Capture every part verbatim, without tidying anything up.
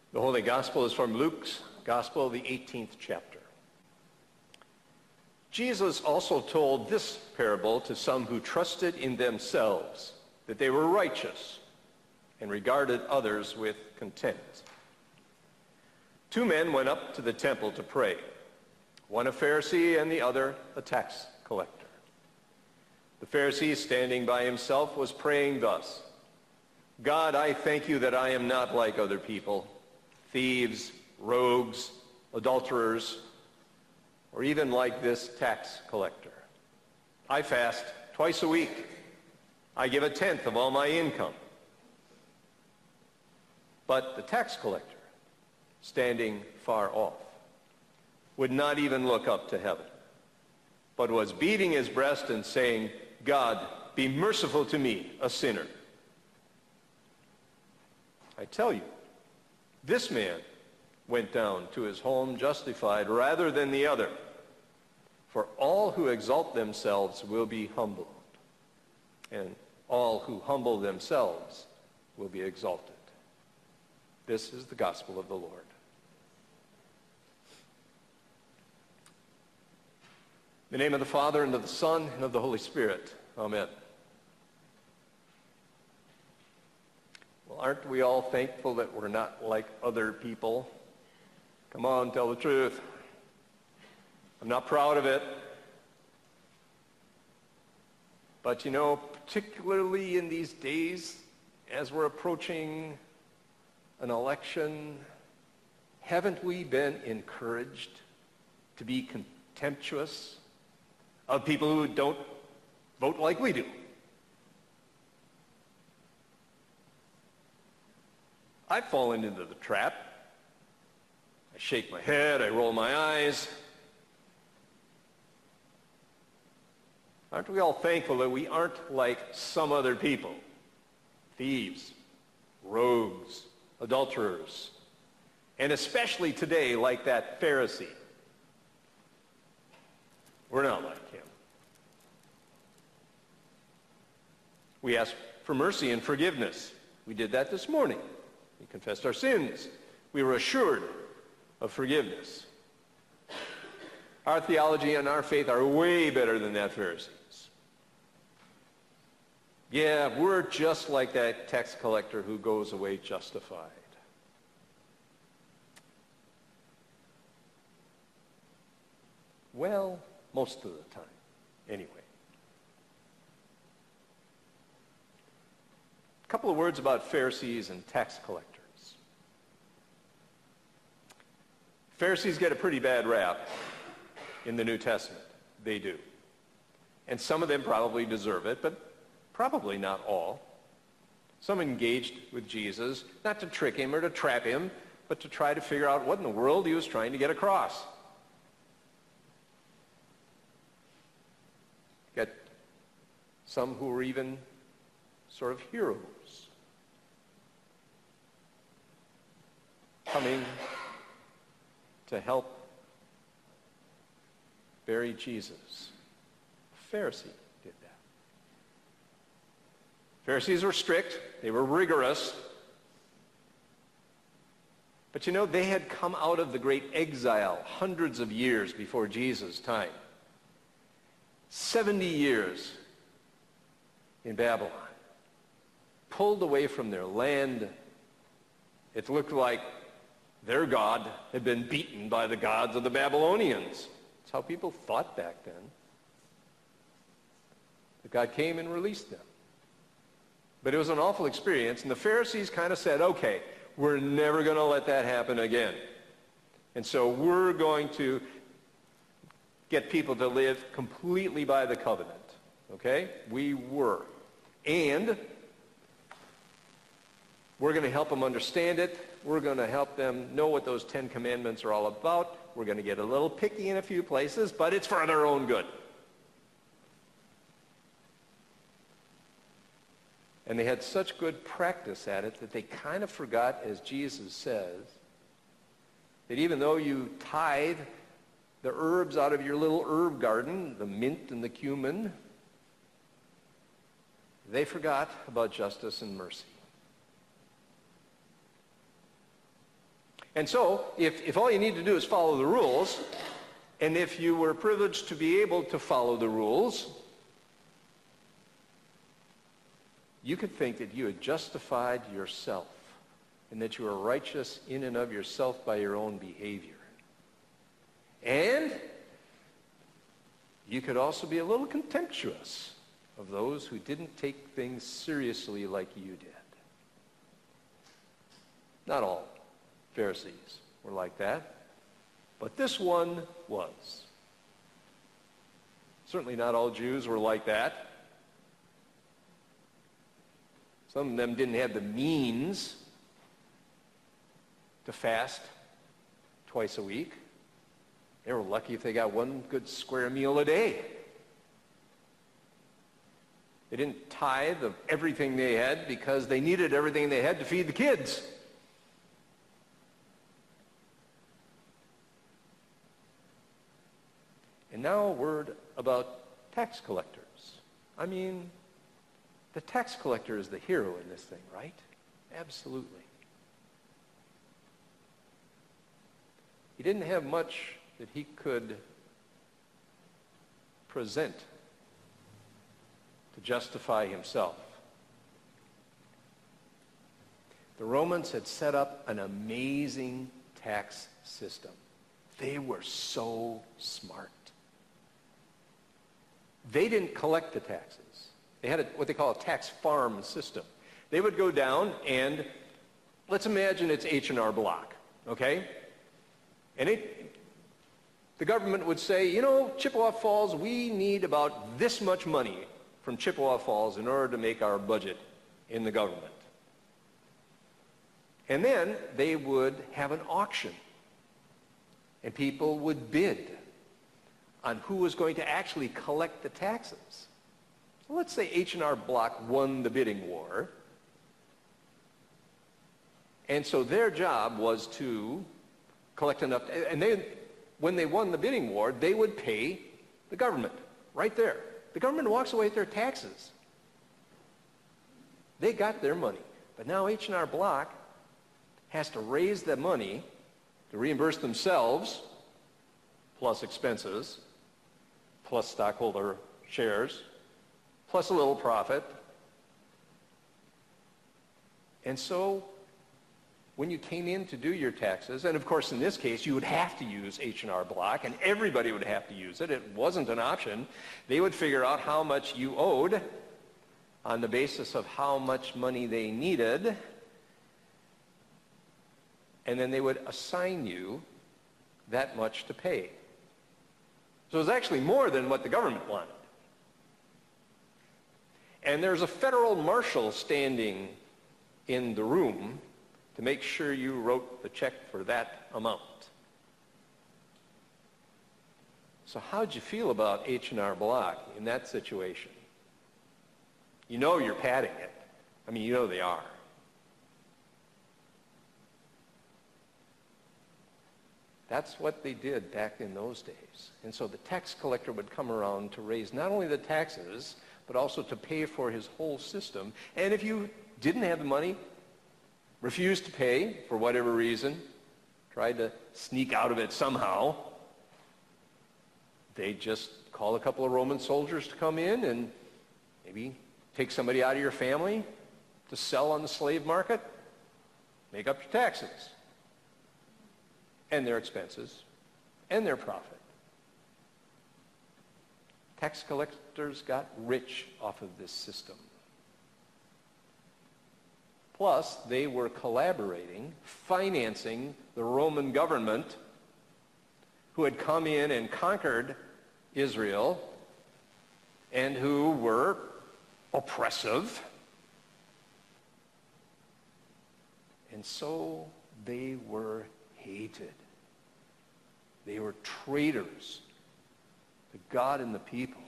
The Holy Gospel is from Luke's Gospel, the eighteenth chapter. Jesus also told this parable to some who trusted in themselves that they were righteous and regarded others with contempt. Two men went up to the temple to pray, one a Pharisee and the other a tax collector. The Pharisee, standing by himself, was praying thus: God, I thank you that I am not like other people, thieves, rogues, adulterers, or even like this tax collector. I fast twice a week. I give a tenth of all my income. But the tax collector, standing far off, would not even look up to heaven, but was beating his breast and saying, God, be merciful to me, a sinner. I tell you, this man went down to his home justified rather than the other. For all who exalt themselves will be humbled, and all who humble themselves will be exalted. This is the gospel of the Lord. In the name of the Father, and of the Son, and of the Holy Spirit. Amen. Well, aren't we all thankful that we're not like other people? Come on, tell the truth. I'm not proud of it. But you know, particularly in these days, as we're approaching an election, haven't we been encouraged to be contemptuous of people who don't vote like we do? I've fallen into the trap. I shake my head, I roll my eyes. Aren't we all thankful that we aren't like some other people? Thieves, rogues, adulterers, and especially today like that Pharisee. We're not like him. We ask for mercy and forgiveness. We did that this morning. We confessed our sins. We were assured of forgiveness. Our theology and our faith are way better than that Pharisee's. Yeah, we're just like that tax collector who goes away justified. Well, most of the time, anyway. A couple of words about Pharisees and tax collectors. Pharisees get a pretty bad rap in the New Testament. They do. And some of them probably deserve it, but probably not all. Some engaged with Jesus, not to trick him or to trap him, but to try to figure out what in the world he was trying to get across. Get some who were even sort of heroes, coming to help bury Jesus. A Pharisee did that. Pharisees were strict. They were rigorous. But you know, they had come out of the great exile hundreds of years before Jesus' time. seventy years in Babylon. Pulled away from their land. It looked like their God had been beaten by the gods of the Babylonians. That's how people thought back then. But God came and released them. But it was an awful experience, and the Pharisees kind of said, okay, we're never going to let that happen again. And so we're going to get people to live completely by the covenant. Okay? We were. And we're going to help them understand it. We're going to help them know what those Ten Commandments are all about. We're going to get a little picky in a few places, but it's for their own good. And they had such good practice at it that they kind of forgot, as Jesus says, that even though you tithe the herbs out of your little herb garden, the mint and the cumin, they forgot about justice and mercy. And so, if, if all you need to do is follow the rules, and if you were privileged to be able to follow the rules, you could think that you had justified yourself and that you were righteous in and of yourself by your own behavior. And you could also be a little contemptuous of those who didn't take things seriously like you did. Not all Pharisees were like that, but this one was. Certainly not all Jews were like that. Some of them didn't have the means to fast twice a week. They were lucky if they got one good square meal a day. They didn't tithe of everything they had because they needed everything they had to feed the kids. And now a word about tax collectors. I mean, the tax collector is the hero in this thing, right? Absolutely. He didn't have much that he could present to justify himself. The Romans had set up an amazing tax system. They were so smart. They didn't collect the taxes. They had a, what they call a tax farm system. They would go down and, let's imagine it's H and R Block, okay? And it, the government would say, you know, Chippewa Falls, we need about this much money from Chippewa Falls in order to make our budget in the government. And then they would have an auction, and people would bid on who was going to actually collect the taxes. So let's say H and R Block won the bidding war, and so their job was to collect enough, and they, when they won the bidding war, they would pay the government right there. The government walks away with their taxes. They got their money. But now H and R Block has to raise the money to reimburse themselves, plus expenses, plus stockholder shares, plus a little profit. And so when you came in to do your taxes, and of course in this case you would have to use H and R Block, and everybody would have to use it. It wasn't an option. They would figure out how much you owed on the basis of how much money they needed, and then they would assign you that much to pay. So it was actually more than what the government wanted. And there's a federal marshal standing in the room to make sure you wrote the check for that amount. So how'd you feel about H and R Block in that situation? You know you're padding it. I mean, you know they are. That's what they did back in those days. And so the tax collector would come around to raise not only the taxes, but also to pay for his whole system. And if you didn't have the money, refused to pay for whatever reason, tried to sneak out of it somehow, they'd just call a couple of Roman soldiers to come in and maybe take somebody out of your family to sell on the slave market, make up your taxes and their expenses and their profit. Tax collectors got rich off of this system. Plus, they were collaborating, financing the Roman government who had come in and conquered Israel and who were oppressive. And so they were hated. They were traitors to God and the people.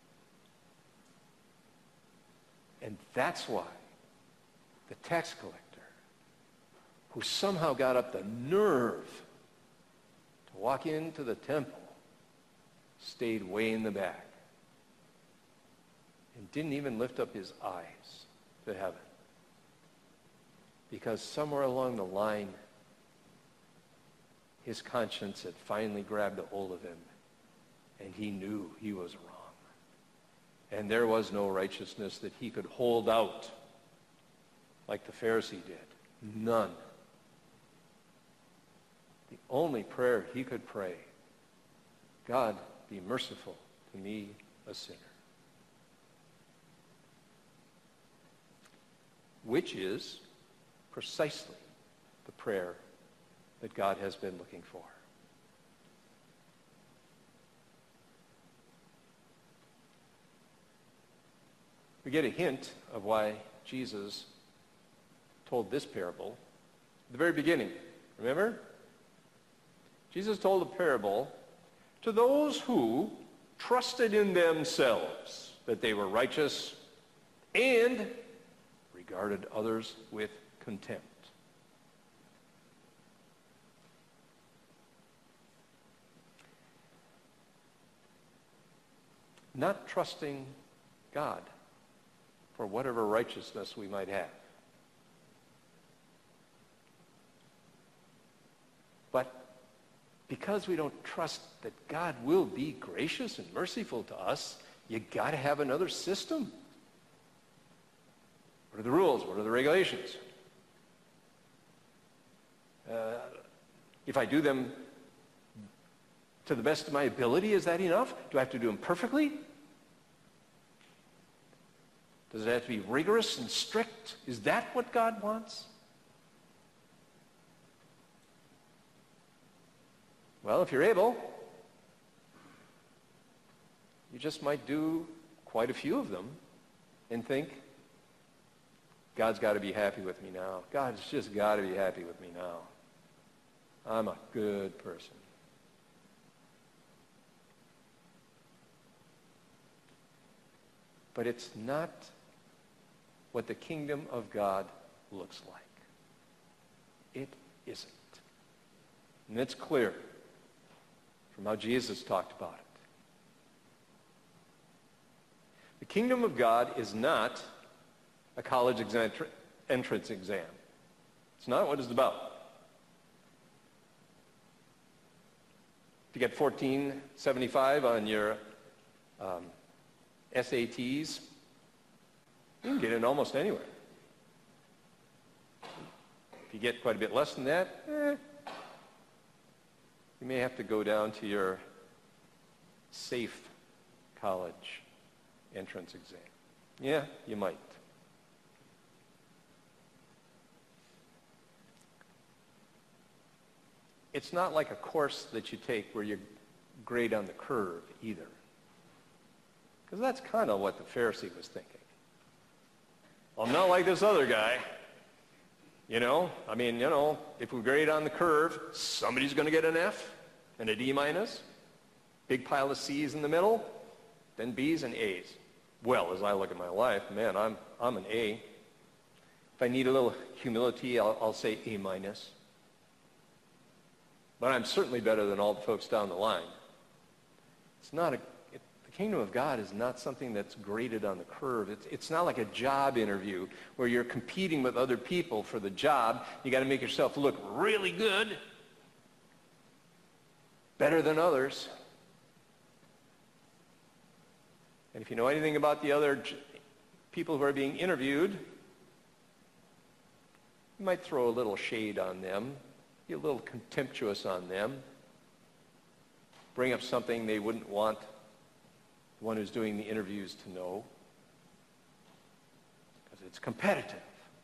And that's why the tax collector, who somehow got up the nerve to walk into the temple, stayed way in the back and didn't even lift up his eyes to heaven. Because somewhere along the line, his conscience had finally grabbed a hold of him, and he knew he was wrong. And there was no righteousness that he could hold out like the Pharisee did. None. The only prayer he could pray, God, be merciful to me, a sinner. Which is precisely the prayer that God has been looking for. We get a hint of why Jesus told this parable at the very beginning. Remember? Jesus told a parable to those who trusted in themselves that they were righteous and regarded others with contempt. Not trusting God for whatever righteousness we might have. But because we don't trust that God will be gracious and merciful to us, you got to have another system. What are the rules? What are the regulations? Uh, if I do them to the best of my ability, is that enough? Do I have to do them perfectly? Does it have to be rigorous and strict? Is that what God wants? Well, if you're able, you just might do quite a few of them and think, God's got to be happy with me now. God's just got to be happy with me now. I'm a good person. But it's not what the kingdom of God looks like. It isn't. And it's clear from how Jesus talked about it. The kingdom of God is not a college exam, entrance exam. It's not what it's about. If you get fourteen seventy-five on your um, S A Ts, you can get in almost anywhere. If you get quite a bit less than that, eh, you may have to go down to your safe college entrance exam. Yeah, you might. It's not like a course that you take where you grade on the curve either. Because that's kind of what the Pharisee was thinking. Well, I'm not like this other guy. You know, I mean, you know, if we grade on the curve, somebody's going to get an F and a D minus, big pile of C's in the middle, then B's and A's. Well, as I look at my life, man, I'm, I'm an A. If I need a little humility, I'll, I'll say A minus. But I'm certainly better than all the folks down the line. It's not a, it, the kingdom of God is not something that's graded on the curve. It's, it's not like a job interview where you're competing with other people for the job. You got to make yourself look really good, better than others. And if you know anything about the other j- people who are being interviewed, you might throw a little shade on them. Be a little contemptuous on them. Bring up something they wouldn't want the one who's doing the interviews to know. Because it's competitive.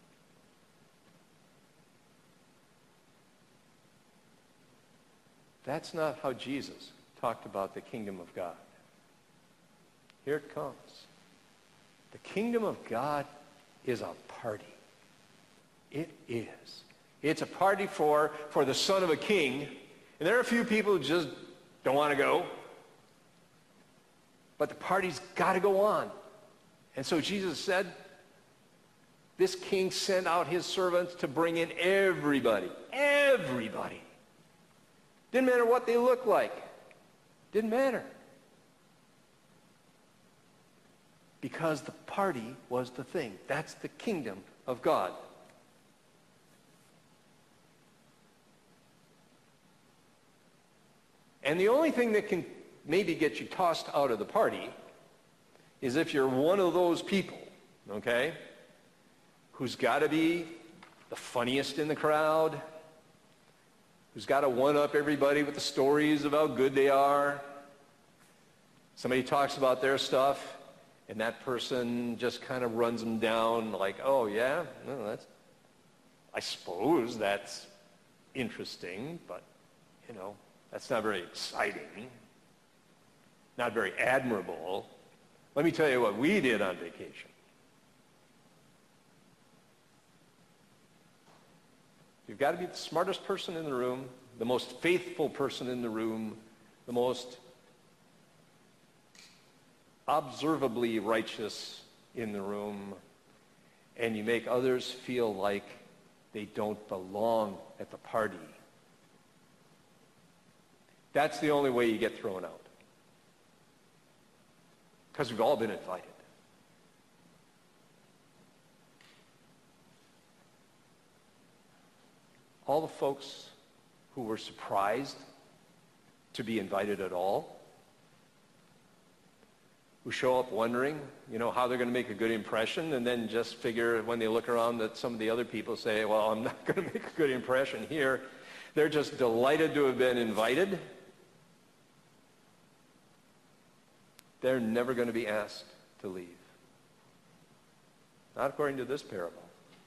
That's not how Jesus talked about the kingdom of God. Here it comes. The kingdom of God is a party. It is. It's a party for, for the son of a king. And there are a few people who just don't want to go. But the party's got to go on. And so Jesus said, this king sent out his servants to bring in everybody. Everybody. Didn't matter what they looked like. Didn't matter. Because the party was the thing. That's the kingdom of God. And the only thing that can maybe get you tossed out of the party is if you're one of those people, okay, who's got to be the funniest in the crowd, who's got to one-up everybody with the stories of how good they are. Somebody talks about their stuff, and that person just kind of runs them down like, oh, yeah, no, that's, I suppose that's interesting, but, you know, that's not very exciting, not very admirable. Let me tell you what we did on vacation. You've got to be the smartest person in the room, the most faithful person in the room, the most observably righteous in the room, and you make others feel like they don't belong at the party. That's the only way you get thrown out. Because we've all been invited. All the folks who were surprised to be invited at all, who show up wondering, you know, how they're going to make a good impression, and then just figure when they look around that some of the other people say, well, I'm not going to make a good impression here. They're just delighted to have been invited. They're never going to be asked to leave. Not according to this parable.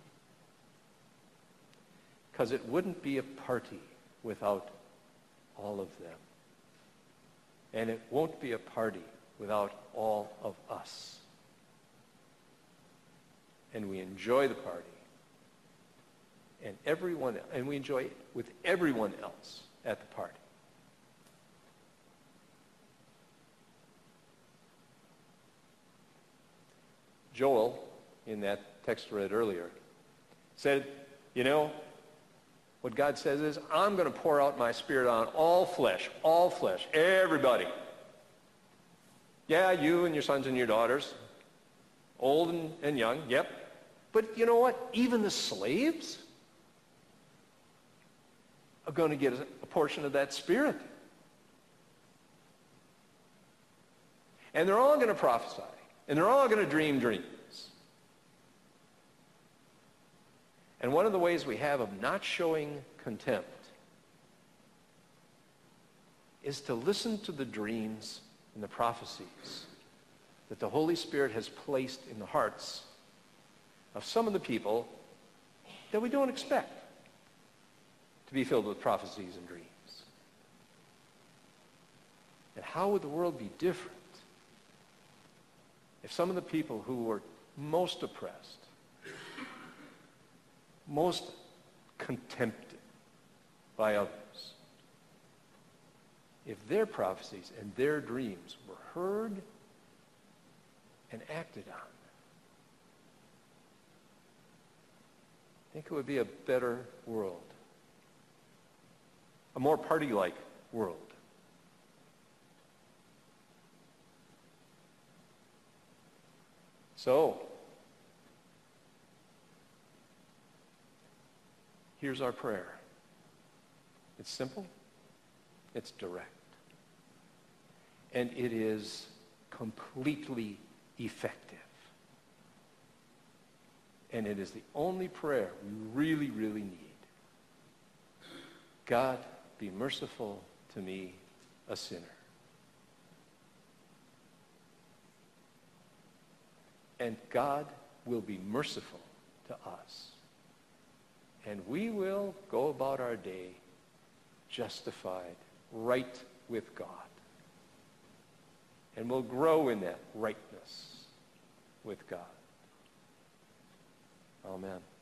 Because it wouldn't be a party without all of them. And it won't be a party without all of us. And we enjoy the party. And everyone, and we enjoy it with everyone else at the party. Joel, in that text read earlier, said, you know, what God says is, I'm going to pour out my Spirit on all flesh, all flesh, everybody. Yeah, you and your sons and your daughters, old and, and young, yep. But you know what? Even the slaves are going to get a, a portion of that Spirit. And they're all going to prophesy. And they're all going to dream dreams. And one of the ways we have of not showing contempt is to listen to the dreams and the prophecies that the Holy Spirit has placed in the hearts of some of the people that we don't expect to be filled with prophecies and dreams. And how would the world be different if some of the people who were most oppressed, most contempted by others, if their prophecies and their dreams were heard and acted on? I think it would be a better world, a more party-like world. So, here's our prayer. It's simple, it's direct, and it is completely effective. And it is the only prayer we really, really need. God, be merciful to me, a sinner. And God will be merciful to us. And we will go about our day justified, right with God. And we'll grow in that rightness with God. Amen.